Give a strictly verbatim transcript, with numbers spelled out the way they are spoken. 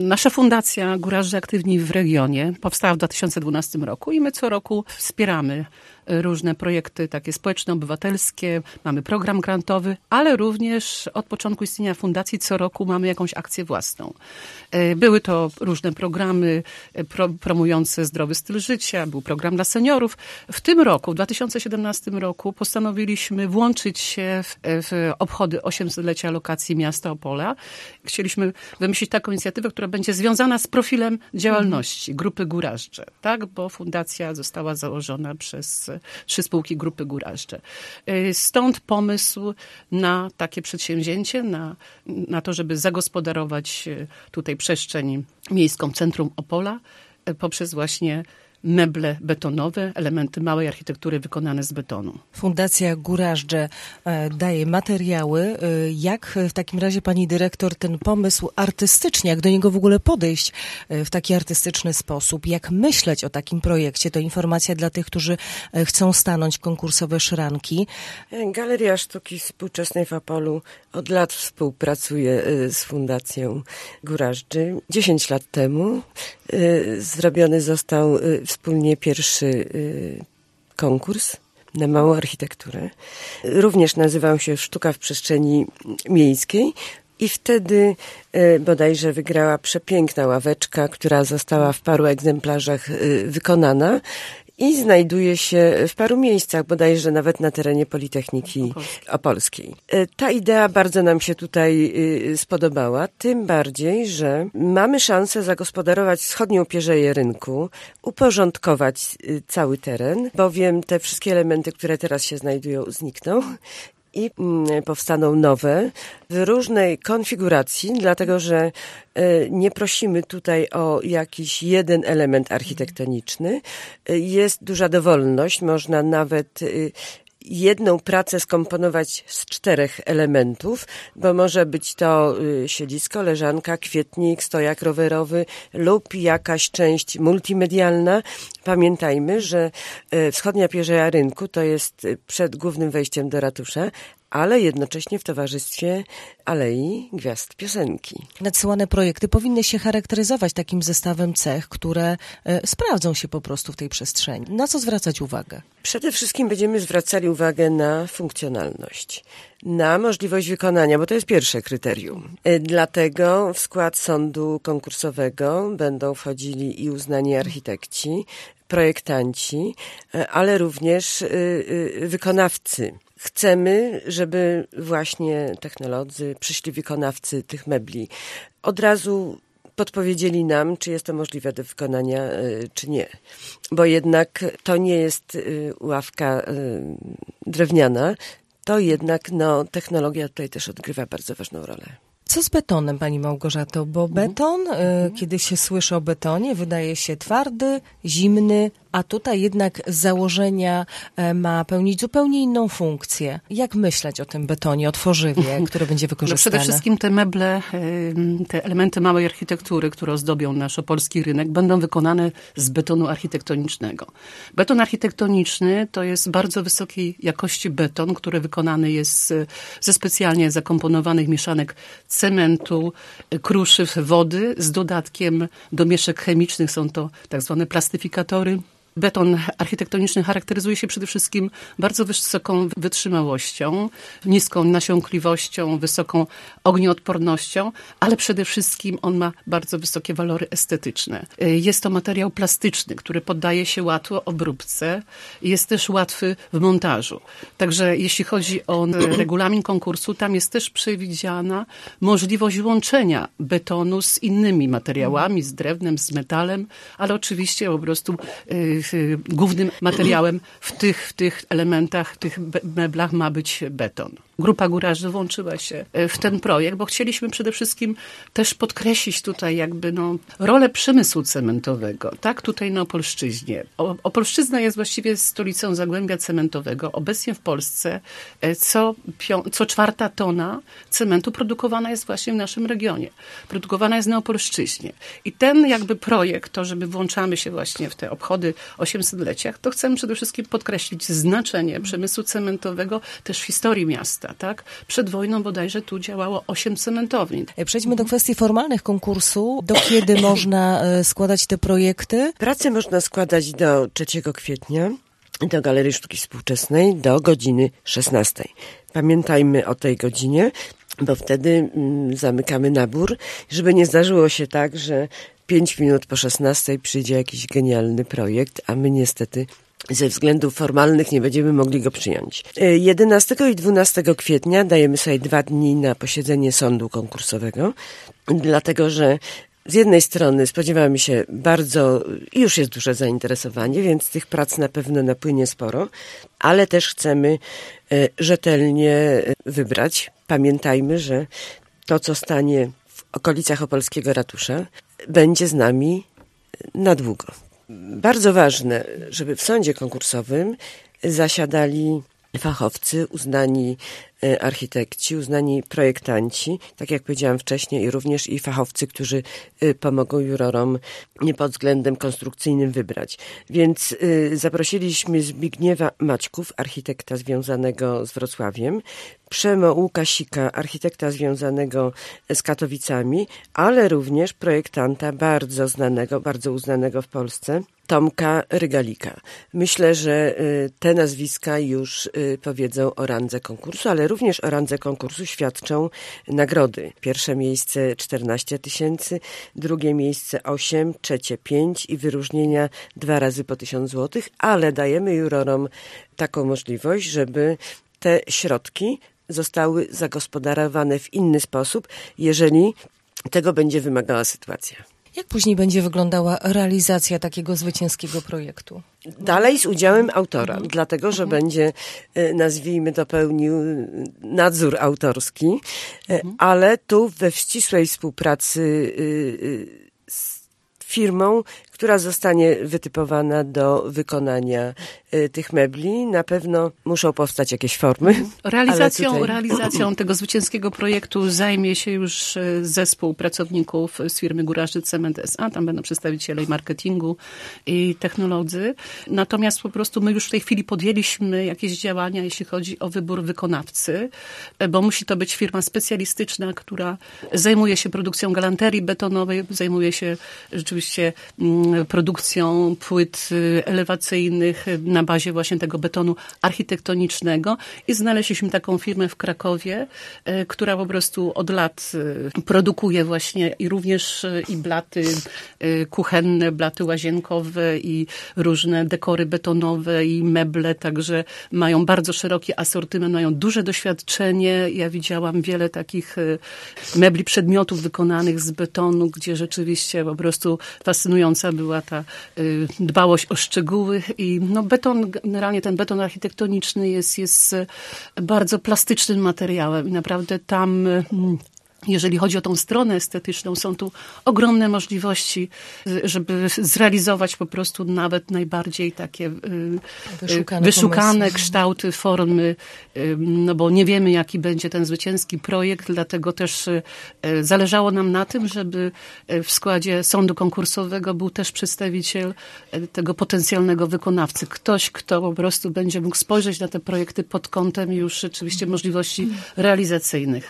Nasza Fundacja Gurażdże Aktywni w Regionie powstała w dwa tysiące dwunastym roku i my co roku wspieramy różne projekty takie społeczne, obywatelskie, mamy program grantowy, ale również od początku istnienia fundacji co roku mamy jakąś akcję własną. Były to różne programy pro, promujące zdrowy styl życia, był program dla seniorów. W tym roku, w dwa tysiące siedemnastym roku postanowiliśmy włączyć się w, w obchody osiemsetlecia lokacji miasta Opola. Chcieliśmy wymyślić taką inicjatywę, która będzie związana z profilem działalności Grupy Gurażdże, tak? Bo fundacja została założona przez trzy spółki Grupy Gurażdże. Stąd pomysł na takie przedsięwzięcie, na, na to, żeby zagospodarować tutaj przestrzeń miejską centrum Opola poprzez właśnie meble betonowe, elementy małej architektury wykonane z betonu. Fundacja Gurażdże daje materiały. Jak w takim razie pani dyrektor ten pomysł artystycznie, jak do niego w ogóle podejść w taki artystyczny sposób? Jak myśleć o takim projekcie? To informacja dla tych, którzy chcą stanąć w konkursowe szranki. Galeria Sztuki Współczesnej w Opolu od lat współpracuje z Fundacją Gurażdży. Dziesięć lat temu zrobiony został wspólnie pierwszy konkurs na małą architekturę. Również nazywał się Sztuka w przestrzeni miejskiej i wtedy bodajże wygrała przepiękna ławeczka, która została w paru egzemplarzach wykonana i znajduje się w paru miejscach, bodajże nawet na terenie Politechniki Opolskiej. Ta idea bardzo nam się tutaj spodobała, tym bardziej, że mamy szansę zagospodarować wschodnią pierzeję rynku, uporządkować cały teren, bowiem te wszystkie elementy, które teraz się znajdują, znikną i powstaną nowe w różnej konfiguracji, dlatego że nie prosimy tutaj o jakiś jeden element architektoniczny. Jest duża dowolność, można nawet jedną pracę skomponować z czterech elementów, bo może być to siedzisko, leżanka, kwietnik, stojak rowerowy lub jakaś część multimedialna. Pamiętajmy, że wschodnia pierzeja rynku to jest przed głównym wejściem do ratusza, ale jednocześnie w towarzystwie Alei Gwiazd Piosenki. Nadsyłane projekty powinny się charakteryzować takim zestawem cech, które e, sprawdzą się po prostu w tej przestrzeni. Na co zwracać uwagę? Przede wszystkim będziemy zwracali uwagę na funkcjonalność, na możliwość wykonania, bo to jest pierwsze kryterium. Dlatego w skład sądu konkursowego będą wchodzili i uznani architekci, projektanci, ale również wykonawcy. Chcemy, żeby właśnie technolodzy, przyszli wykonawcy tych mebli od razu podpowiedzieli nam, czy jest to możliwe do wykonania, czy nie. Bo jednak to nie jest ławka drewniana, to jednak no, technologia tutaj też odgrywa bardzo ważną rolę. Co z betonem, pani Małgorzato? Bo beton, y, kiedy się słyszy o betonie, wydaje się twardy, zimny, a tutaj jednak z założenia ma pełnić zupełnie inną funkcję. Jak myśleć o tym betonie, o tworzywie, które będzie wykorzystane? No przede wszystkim te meble, te elementy małej architektury, które ozdobią nasz opolski rynek, będą wykonane z betonu architektonicznego. Beton architektoniczny to jest bardzo wysokiej jakości beton, który wykonany jest ze specjalnie zakomponowanych mieszanek cementu, kruszyw, wody z dodatkiem domieszek chemicznych. Są to tak zwane plastyfikatory. Beton architektoniczny charakteryzuje się przede wszystkim bardzo wysoką wytrzymałością, niską nasiąkliwością, wysoką ognioodpornością, ale przede wszystkim on ma bardzo wysokie walory estetyczne. Jest to materiał plastyczny, który poddaje się łatwo obróbce i jest też łatwy w montażu. Także jeśli chodzi o regulamin konkursu, tam jest też przewidziana możliwość łączenia betonu z innymi materiałami, z drewnem, z metalem, ale oczywiście po prostu głównym materiałem w tych, w tych elementach, w tych meblach ma być beton. Grupa Gurażdży włączyła się w ten projekt, bo chcieliśmy przede wszystkim też podkreślić tutaj jakby no, rolę przemysłu cementowego, tak, tutaj na Opolszczyźnie. Opolszczyzna jest właściwie stolicą zagłębia cementowego. Obecnie w Polsce co, pią- co czwarta tona cementu produkowana jest właśnie w naszym regionie. Produkowana jest na Opolszczyźnie. I ten jakby projekt, to, żeby włączamy się właśnie w te obchody osiemsetleciach, to chcemy przede wszystkim podkreślić znaczenie przemysłu cementowego też w historii miasta. architekta, tak? Przed wojną bodajże tu działało osiem cementowni. Przejdźmy do kwestii formalnych konkursu. Do kiedy można składać te projekty? Pracę można składać do trzeciego kwietnia do Galerii Sztuki Współczesnej do godziny szesnastej. Pamiętajmy o tej godzinie, bo wtedy mm, zamykamy nabór, żeby nie zdarzyło się tak, że pięć minut po szesnastej przyjdzie jakiś genialny projekt, a my niestety ze względów formalnych nie będziemy mogli go przyjąć. jedenastego i dwunastego kwietnia dajemy sobie dwa dni na posiedzenie sądu konkursowego, dlatego że z jednej strony spodziewamy się bardzo, już jest duże zainteresowanie, więc tych prac na pewno napłynie sporo, ale też chcemy rzetelnie wybrać. Pamiętajmy, że to, co stanie w okolicach opolskiego ratusza, będzie z nami na długo. Bardzo ważne, żeby w sądzie konkursowym zasiadali fachowcy, uznani architekci, uznani projektanci, tak jak powiedziałam wcześniej, i również i fachowcy, którzy pomogą jurorom nie pod względem konstrukcyjnym wybrać. Więc zaprosiliśmy Zbigniewa Maćków, architekta związanego z Wrocławiem, Przemo Łukasika, architekta związanego z Katowicami, ale również projektanta bardzo znanego, bardzo uznanego w Polsce, Tomka Rygalika. Myślę, że te nazwiska już powiedzą o randze konkursu, ale również o randze konkursu świadczą nagrody. Pierwsze miejsce czternaście tysięcy, drugie miejsce osiem, trzecie pięć i wyróżnienia dwa razy po tysiąc złotych, ale dajemy jurorom taką możliwość, żeby te środki zostały zagospodarowane w inny sposób, jeżeli tego będzie wymagała sytuacja. Jak później będzie wyglądała realizacja takiego zwycięskiego projektu? Dalej z udziałem autora, mhm. dlatego, że mhm. będzie, nazwijmy to, pełnił nadzór autorski, mhm. ale tu we ścisłej współpracy z firmą, która zostanie wytypowana do wykonania y, tych mebli. Na pewno muszą powstać jakieś formy. Realizacją, tutaj... realizacją tego zwycięskiego projektu zajmie się już zespół pracowników z firmy Gurażdży Cement S A. Tam będą przedstawiciele marketingu i technolodzy. Natomiast po prostu my już w tej chwili podjęliśmy jakieś działania, jeśli chodzi o wybór wykonawcy, bo musi to być firma specjalistyczna, która zajmuje się produkcją galanterii betonowej, zajmuje się rzeczywiście produkcją płyt elewacyjnych na bazie właśnie tego betonu architektonicznego i znaleźliśmy taką firmę w Krakowie, która po prostu od lat produkuje właśnie i również i blaty kuchenne, blaty łazienkowe i różne dekory betonowe i meble, także mają bardzo szeroki asortyment, mają duże doświadczenie. Ja widziałam wiele takich mebli, przedmiotów wykonanych z betonu, gdzie rzeczywiście po prostu fascynująca była ta y, dbałość o szczegóły i no beton, generalnie ten beton architektoniczny jest, jest bardzo plastycznym materiałem i naprawdę tam y, jeżeli chodzi o tą stronę estetyczną, są tu ogromne możliwości, żeby zrealizować po prostu nawet najbardziej takie wyszukane, wyszukane kształty, formy, no bo nie wiemy, jaki będzie ten zwycięski projekt, dlatego też zależało nam na tym, żeby w składzie sądu konkursowego był też przedstawiciel tego potencjalnego wykonawcy. Ktoś, kto po prostu będzie mógł spojrzeć na te projekty pod kątem już rzeczywiście możliwości realizacyjnych.